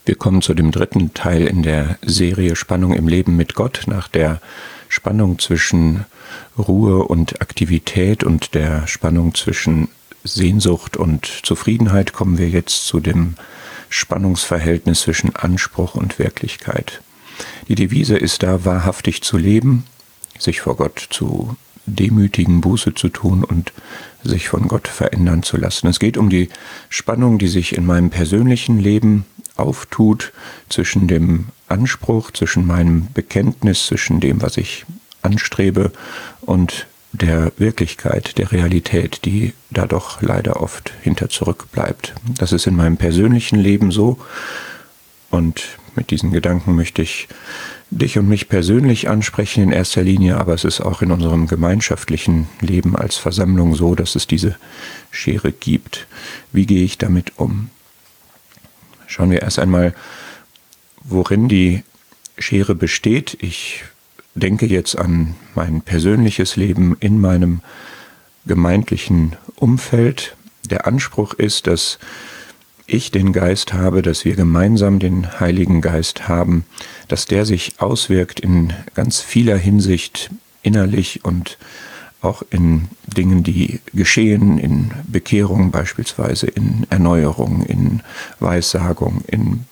Wir kommen zu dem dritten Teil in der Serie Spannung im Leben mit Gott. Nach der Spannung zwischen Ruhe und Aktivität und der Spannung zwischen Sehnsucht und Zufriedenheit kommen wir jetzt zu dem Spannungsverhältnis zwischen Anspruch und Wirklichkeit. Die Devise ist da, wahrhaftig zu leben, sich vor Gott zu demütigen, Buße zu tun und sich von Gott verändern zu lassen. Es geht um die Spannung, die sich in meinem persönlichen Leben auftut, zwischen dem Anspruch, zwischen meinem Bekenntnis, zwischen dem, was ich anstrebe und der Wirklichkeit, der Realität, die da doch leider oft hinter zurückbleibt. Das ist in meinem persönlichen Leben so, und mit diesen Gedanken möchte ich dich und mich persönlich ansprechen in erster Linie, aber es ist auch in unserem gemeinschaftlichen Leben als Versammlung so, dass es diese Schere gibt. Wie gehe ich damit um? Schauen wir erst einmal, worin die Schere besteht. Ich denke jetzt an mein persönliches Leben in meinem gemeindlichen Umfeld. Der Anspruch ist, dass ich den Geist habe, dass wir gemeinsam den Heiligen Geist haben, dass der sich auswirkt in ganz vieler Hinsicht innerlich und auch in Dingen, die geschehen, in Bekehrung beispielsweise, in Erneuerung, in Weissagung, in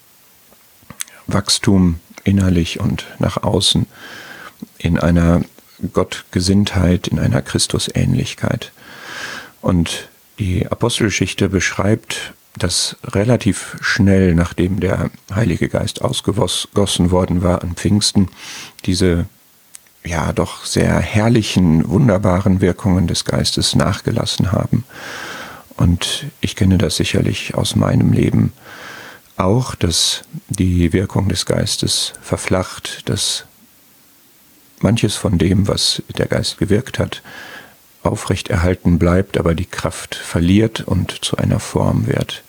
Wachstum innerlich und nach außen, in einer Gottgesinntheit, in einer Christusähnlichkeit. Und die Apostelgeschichte beschreibt, dass relativ schnell, nachdem der Heilige Geist ausgegossen worden war an Pfingsten, diese doch sehr herrlichen, wunderbaren Wirkungen des Geistes nachgelassen haben. Und ich kenne das sicherlich aus meinem Leben auch, dass die Wirkung des Geistes verflacht, dass manches von dem, was der Geist gewirkt hat, aufrechterhalten bleibt, aber die Kraft verliert und zu einer Form wird.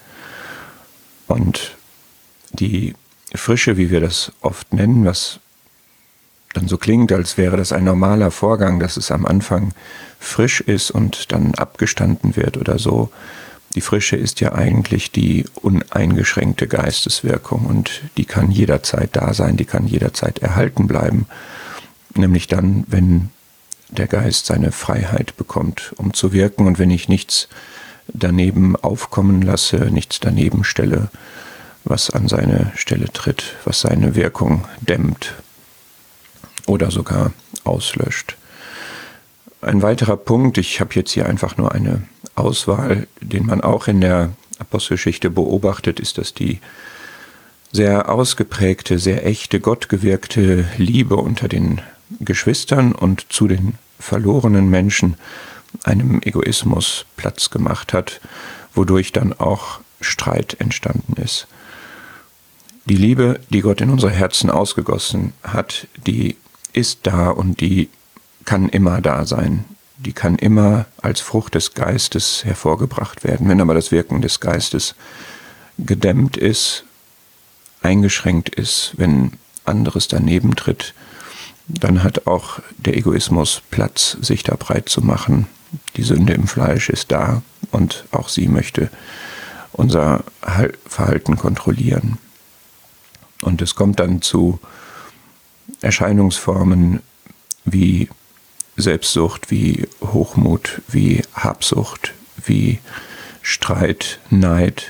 Und die Frische, wie wir das oft nennen, was dann so klingt, als wäre das ein normaler Vorgang, dass es am Anfang frisch ist und dann abgestanden wird oder so. Die Frische ist ja eigentlich die uneingeschränkte Geisteswirkung, und die kann jederzeit da sein, die kann jederzeit erhalten bleiben. Nämlich dann, wenn der Geist seine Freiheit bekommt, um zu wirken, und wenn ich nichts daneben aufkommen lasse, nichts daneben stelle, was an seine Stelle tritt, was seine Wirkung dämmt oder sogar auslöscht. Ein weiterer Punkt, ich habe jetzt hier einfach nur eine Auswahl, den man auch in der Apostelgeschichte beobachtet, ist, dass die sehr ausgeprägte, sehr echte, gottgewirkte Liebe unter den Geschwistern und zu den verlorenen Menschen einem Egoismus Platz gemacht hat, wodurch dann auch Streit entstanden ist. Die Liebe, die Gott in unsere Herzen ausgegossen hat, die ist da und die kann immer da sein. Die kann immer als Frucht des Geistes hervorgebracht werden. Wenn aber das Wirken des Geistes gedämmt ist, eingeschränkt ist, wenn anderes daneben tritt, dann hat auch der Egoismus Platz, sich da breit zu machen. Die Sünde im Fleisch ist da, und auch sie möchte unser Verhalten kontrollieren. Und es kommt dann zu Erscheinungsformen wie Selbstsucht, wie Hochmut, wie Habsucht, wie Streit, Neid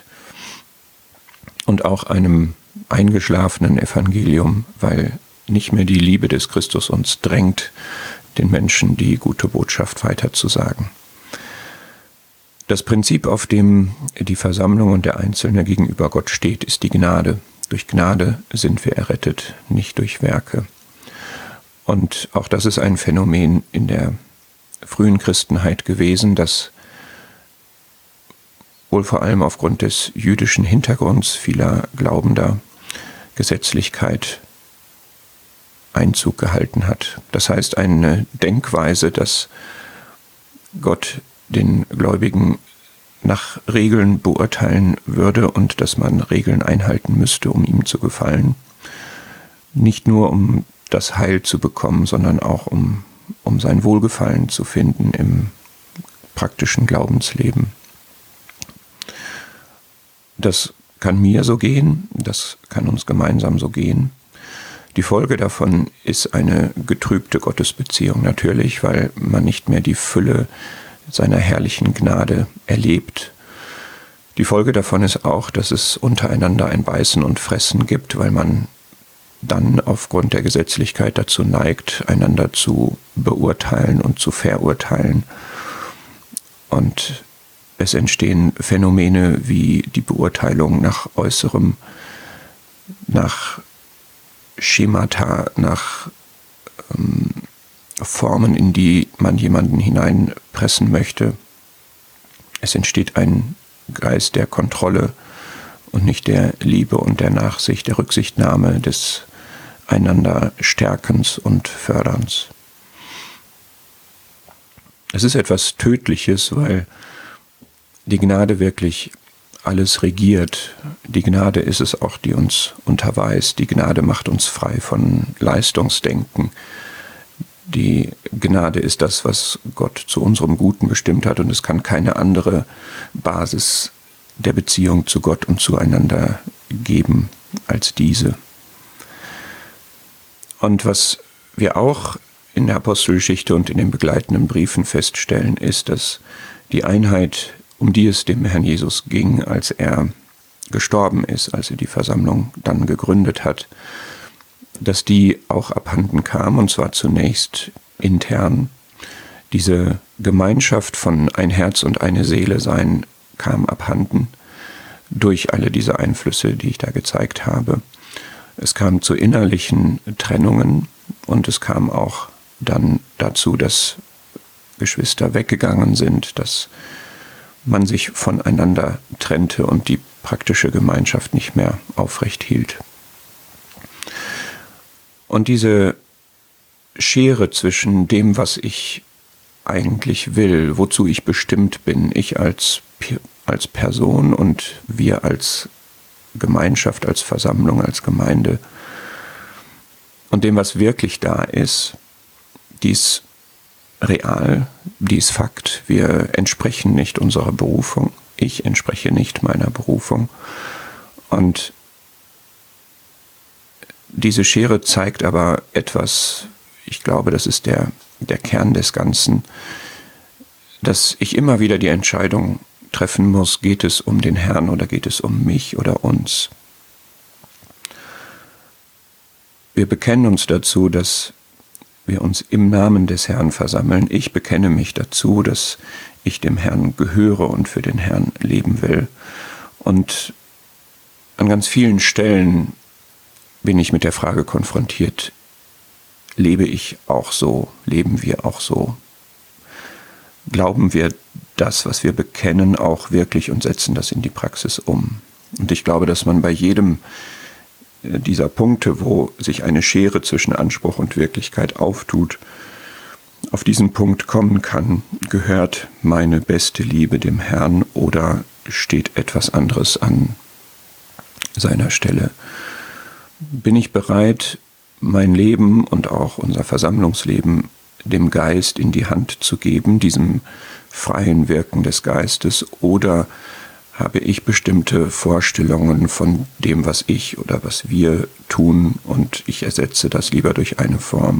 und auch einem eingeschlafenen Evangelium, weil nicht mehr die Liebe des Christus uns drängt, den Menschen die gute Botschaft weiterzusagen. Das Prinzip, auf dem die Versammlung und der Einzelne gegenüber Gott steht, ist die Gnade. Durch Gnade sind wir errettet, nicht durch Werke. Und auch das ist ein Phänomen in der frühen Christenheit gewesen, das wohl vor allem aufgrund des jüdischen Hintergrunds vieler Glaubender Gesetzlichkeit Einzug gehalten hat. Das heißt, eine Denkweise, dass Gott den Gläubigen nach Regeln beurteilen würde und dass man Regeln einhalten müsste, um ihm zu gefallen. Nicht nur um das Heil zu bekommen, sondern auch um sein Wohlgefallen zu finden im praktischen Glaubensleben. Das kann mir so gehen, das kann uns gemeinsam so gehen. Die Folge davon ist eine getrübte Gottesbeziehung natürlich, weil man nicht mehr die Fülle seiner herrlichen Gnade erlebt. Die Folge davon ist auch, dass es untereinander ein Beißen und Fressen gibt, weil man dann aufgrund der Gesetzlichkeit dazu neigt, einander zu beurteilen und zu verurteilen. Und es entstehen Phänomene wie die Beurteilung nach Äußerem, nach Schemata, nach Formen, in die man jemanden hineinpressen möchte. Es entsteht ein Geist der Kontrolle und nicht der Liebe und der Nachsicht, der Rücksichtnahme, des einander Stärkens und Förderns. Es ist etwas Tödliches, weil die Gnade wirklich alles regiert. Die Gnade ist es auch, die uns unterweist. Die Gnade macht uns frei von Leistungsdenken. Die Gnade ist das, was Gott zu unserem Guten bestimmt hat, und es kann keine andere Basis der Beziehung zu Gott und zueinander geben als diese. Und was wir auch in der Apostelgeschichte und in den begleitenden Briefen feststellen, ist, dass die Einheit, um die es dem Herrn Jesus ging, als er gestorben ist, als er die Versammlung dann gegründet hat, dass die auch abhanden kam, und zwar zunächst intern. Diese Gemeinschaft von ein Herz und eine Seele sein kam abhanden durch alle diese Einflüsse, die ich da gezeigt habe. Es kam zu innerlichen Trennungen und es kam auch dann dazu, dass Geschwister weggegangen sind, dass man sich voneinander trennte und die praktische Gemeinschaft nicht mehr aufrecht hielt. Und diese Schere zwischen dem, was ich eigentlich will, wozu ich bestimmt bin, ich als Person und wir als Gemeinschaft, als Versammlung, als Gemeinde, und dem, was wirklich da ist, die ist real, die ist Fakt. Wir entsprechen nicht unserer Berufung. Ich entspreche nicht meiner Berufung. Und diese Schere zeigt aber etwas, ich glaube, das ist der Kern des Ganzen, dass ich immer wieder die Entscheidung treffen muss, geht es um den Herrn oder geht es um mich oder uns? Wir bekennen uns dazu, dass wir uns im Namen des Herrn versammeln. Ich bekenne mich dazu, dass ich dem Herrn gehöre und für den Herrn leben will. Und an ganz vielen Stellen bin ich mit der Frage konfrontiert, lebe ich auch so, leben wir auch so? Glauben wir das, was wir bekennen, auch wirklich und setzen das in die Praxis um? Und ich glaube, dass man bei jedem dieser Punkte, wo sich eine Schere zwischen Anspruch und Wirklichkeit auftut, auf diesen Punkt kommen kann: Gehört meine beste Liebe dem Herrn oder steht etwas anderes an seiner Stelle? Bin ich bereit, mein Leben und auch unser Versammlungsleben dem Geist in die Hand zu geben, diesem freien Wirken des Geistes, oder habe ich bestimmte Vorstellungen von dem, was ich oder was wir tun, und ich ersetze das lieber durch eine Form?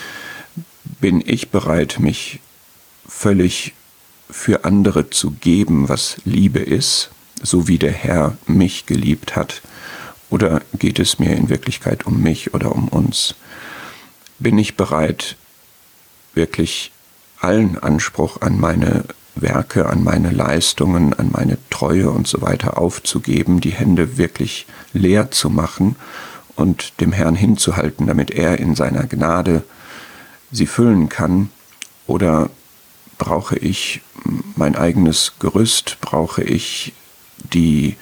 Bin ich bereit, mich völlig für andere zu geben, was Liebe ist, so wie der Herr mich geliebt hat? Oder geht es mir in Wirklichkeit um mich oder um uns? Bin ich bereit, wirklich allen Anspruch an meine Werke, an meine Leistungen, an meine Treue und so weiter aufzugeben, die Hände wirklich leer zu machen und dem Herrn hinzuhalten, damit er in seiner Gnade sie füllen kann? Oder brauche ich mein eigenes Gerüst, brauche ich die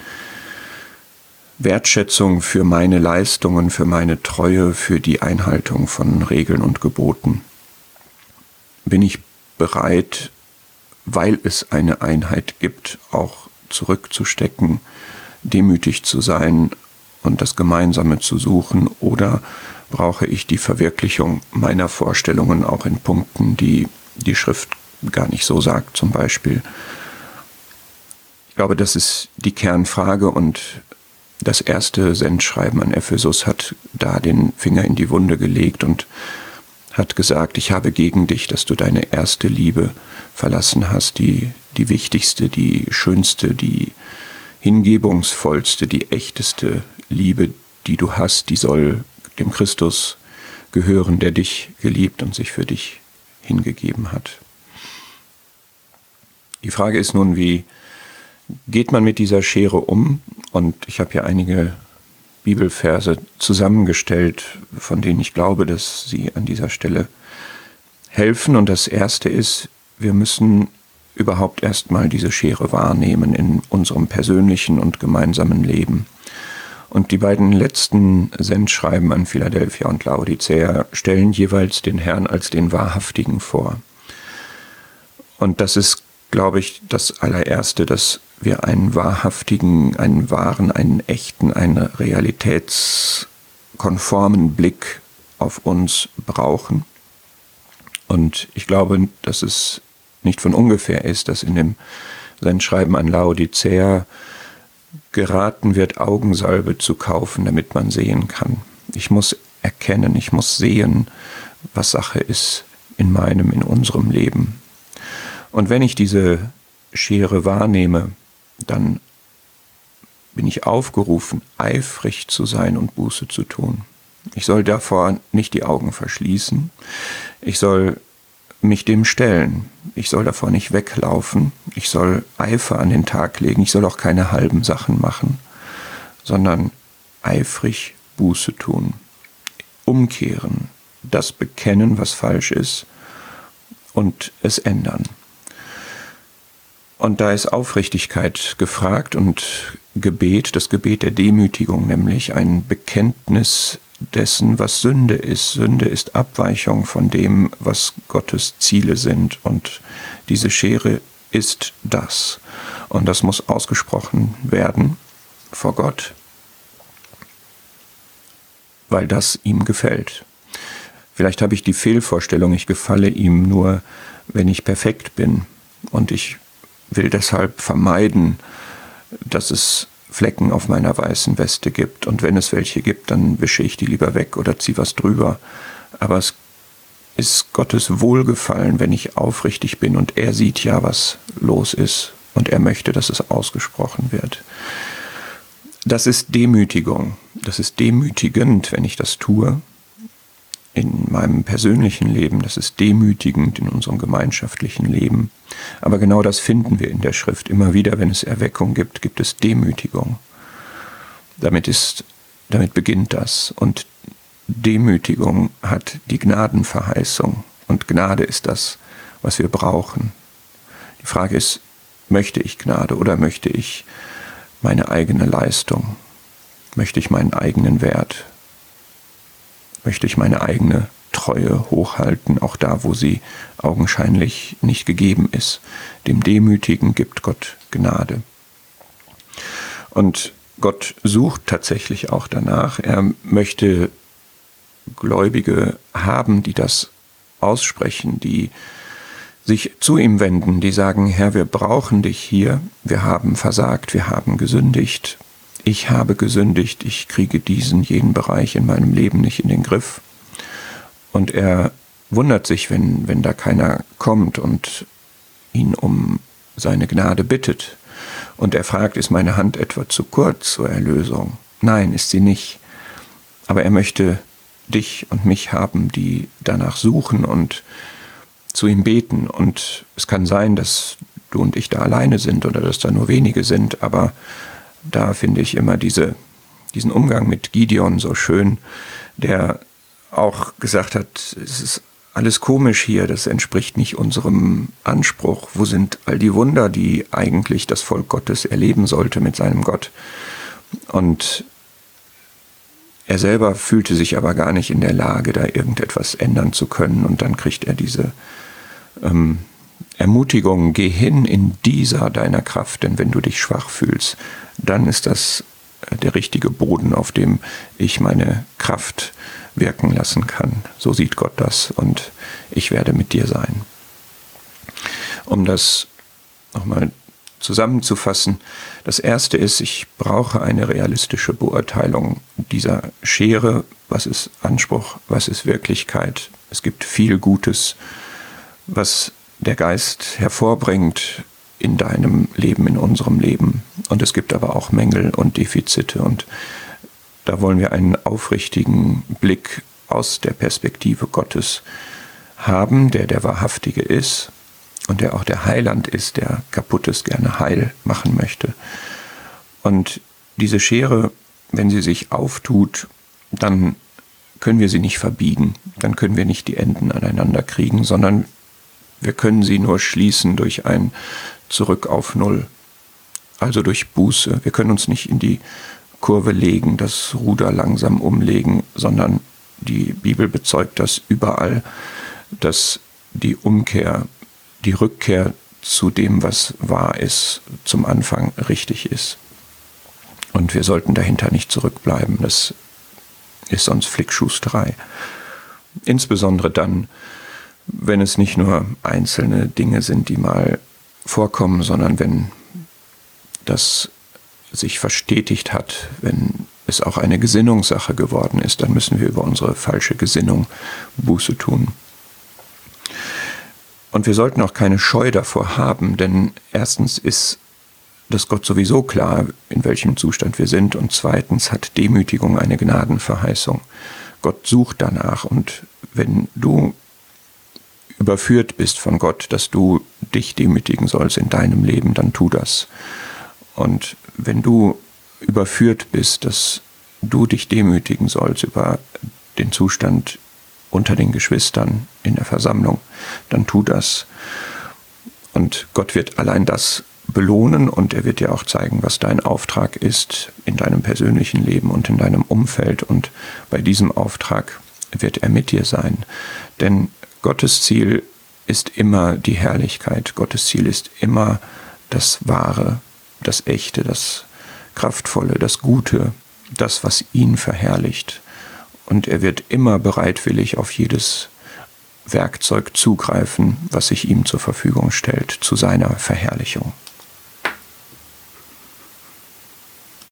Wertschätzung für meine Leistungen, für meine Treue, für die Einhaltung von Regeln und Geboten? Bin ich bereit, weil es eine Einheit gibt, auch zurückzustecken, demütig zu sein und das Gemeinsame zu suchen? Oder brauche ich die Verwirklichung meiner Vorstellungen auch in Punkten, die die Schrift gar nicht so sagt, zum Beispiel? Ich glaube, das ist die Kernfrage, und das erste Sendschreiben an Ephesus hat da den Finger in die Wunde gelegt und hat gesagt, ich habe gegen dich, dass du deine erste Liebe verlassen hast, die wichtigste, die schönste, die hingebungsvollste, die echteste Liebe, die du hast, die soll dem Christus gehören, der dich geliebt und sich für dich hingegeben hat. Die Frage ist nun, wie geht man mit dieser Schere um? Und ich habe hier einige Bibelverse zusammengestellt, von denen ich glaube, dass sie an dieser Stelle helfen. Und das erste ist, wir müssen überhaupt erstmal diese Schere wahrnehmen in unserem persönlichen und gemeinsamen Leben. Und die beiden letzten Sendschreiben an Philadelphia und Laodicea stellen jeweils den Herrn als den Wahrhaftigen vor. Und das ist, glaube ich, das allererste, dass wir einen wahrhaftigen, einen wahren, einen echten, einen realitätskonformen Blick auf uns brauchen. Und ich glaube, dass es nicht von ungefähr ist, dass in dem Sendschreiben an Laodicea geraten wird, Augensalbe zu kaufen, damit man sehen kann. Ich muss erkennen, ich muss sehen, was Sache ist in unserem Leben. Und wenn ich diese Schere wahrnehme, dann bin ich aufgerufen, eifrig zu sein und Buße zu tun. Ich soll davor nicht die Augen verschließen. Ich soll mich dem stellen. Ich soll davor nicht weglaufen. Ich soll Eifer an den Tag legen. Ich soll auch keine halben Sachen machen, sondern eifrig Buße tun. Umkehren, das bekennen, was falsch ist und es ändern. Und da ist Aufrichtigkeit gefragt und Gebet, das Gebet der Demütigung, nämlich ein Bekenntnis dessen, was Sünde ist. Sünde ist Abweichung von dem, was Gottes Ziele sind. Und diese Schere ist das. Und das muss ausgesprochen werden vor Gott, weil das ihm gefällt. Vielleicht habe ich die Fehlvorstellung, ich gefalle ihm nur, wenn ich perfekt bin. Und ich will deshalb vermeiden, dass es Flecken auf meiner weißen Weste gibt. Und wenn es welche gibt, dann wische ich die lieber weg oder ziehe was drüber. Aber es ist Gottes Wohlgefallen, wenn ich aufrichtig bin. Und er sieht ja, was los ist. Und er möchte, dass es ausgesprochen wird. Das ist Demütigung. Das ist demütigend, wenn ich das tue. In meinem persönlichen Leben, das ist demütigend in unserem gemeinschaftlichen Leben. Aber genau das finden wir in der Schrift. Immer wieder, wenn es Erweckung gibt, gibt es Demütigung. Damit beginnt das. Und Demütigung hat die Gnadenverheißung. Und Gnade ist das, was wir brauchen. Die Frage ist, möchte ich Gnade oder möchte ich meine eigene Leistung? Möchte ich meinen eigenen Wert? Möchte ich meine eigene Treue hochhalten, auch da, wo sie augenscheinlich nicht gegeben ist. Dem Demütigen gibt Gott Gnade. Und Gott sucht tatsächlich auch danach. Er möchte Gläubige haben, die das aussprechen, die sich zu ihm wenden, die sagen, Herr, wir brauchen dich hier, wir haben versagt, wir haben gesündigt. Ich habe gesündigt, ich kriege jenen Bereich in meinem Leben nicht in den Griff. Und er wundert sich, wenn da keiner kommt und ihn um seine Gnade bittet. Und er fragt, ist meine Hand etwa zu kurz zur Erlösung? Nein, ist sie nicht. Aber er möchte dich und mich haben, die danach suchen und zu ihm beten. Und es kann sein, dass du und ich da alleine sind oder dass da nur wenige sind, aber da finde ich immer diesen Umgang mit Gideon so schön, der auch gesagt hat, es ist alles komisch hier, das entspricht nicht unserem Anspruch. Wo sind all die Wunder, die eigentlich das Volk Gottes erleben sollte mit seinem Gott? Und er selber fühlte sich aber gar nicht in der Lage, da irgendetwas ändern zu können. Und dann kriegt er diese Ermutigung, geh hin in dieser deiner Kraft, denn wenn du dich schwach fühlst, dann ist das der richtige Boden, auf dem ich meine Kraft wirken lassen kann. So sieht Gott das und ich werde mit dir sein. Um das nochmal zusammenzufassen. Das erste ist, ich brauche eine realistische Beurteilung dieser Schere. Was ist Anspruch? Was ist Wirklichkeit? Es gibt viel Gutes, was der Geist hervorbringt in deinem Leben, in unserem Leben. Und es gibt aber auch Mängel und Defizite. Und da wollen wir einen aufrichtigen Blick aus der Perspektive Gottes haben, der wahrhaftige ist und der auch der Heiland ist, der Kaputtes gerne heil machen möchte. Und diese Schere, wenn sie sich auftut, dann können wir sie nicht verbiegen, dann können wir nicht die Enden aneinander kriegen, sondern wir können sie nur schließen durch ein Zurück auf Null, also durch Buße. Wir können uns nicht in die Kurve legen, das Ruder langsam umlegen, sondern die Bibel bezeugt das überall, dass die Umkehr, die Rückkehr zu dem, was wahr ist, zum Anfang richtig ist. Und wir sollten dahinter nicht zurückbleiben, das ist sonst Flickschusterei. Insbesondere dann, wenn es nicht nur einzelne Dinge sind, die mal vorkommen, sondern wenn das sich verstetigt hat, wenn es auch eine Gesinnungssache geworden ist, dann müssen wir über unsere falsche Gesinnung Buße tun. Und wir sollten auch keine Scheu davor haben, denn erstens ist das Gott sowieso klar, in welchem Zustand wir sind, und zweitens hat Demütigung eine Gnadenverheißung. Gott sucht danach, und wenn du überführt bist von Gott, dass du dich demütigen sollst in deinem Leben, dann tu das. Und wenn du überführt bist, dass du dich demütigen sollst über den Zustand unter den Geschwistern in der Versammlung, dann tu das. Und Gott wird allein das belohnen, und er wird dir auch zeigen, was dein Auftrag ist in deinem persönlichen Leben und in deinem Umfeld. Und bei diesem Auftrag wird er mit dir sein. Denn Gottes Ziel ist immer die Herrlichkeit. Gottes Ziel ist immer das Wahre, das Echte, das Kraftvolle, das Gute, das, was ihn verherrlicht. Und er wird immer bereitwillig auf jedes Werkzeug zugreifen, was sich ihm zur Verfügung stellt, zu seiner Verherrlichung.